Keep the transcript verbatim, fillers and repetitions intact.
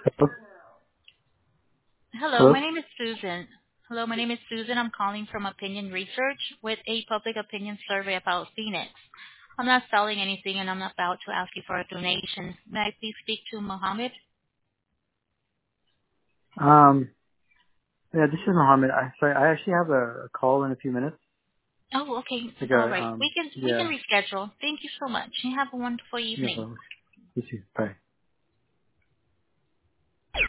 Hello? Hello, Hello? my name is Susan. Hello, my name is Susan. I'm calling from Opinion Research with a public opinion survey about Phoenix. I'm not selling anything and I'm not about to ask you for a donation. May I please speak to Mohammed? Um, yeah, this is Mohammed. I sorry, I actually have a, a call in a few minutes. Oh, okay. Like All a right. um, We can we can yeah, reschedule. Thank you so much. You have a wonderful no evening. problem. You too. Bye.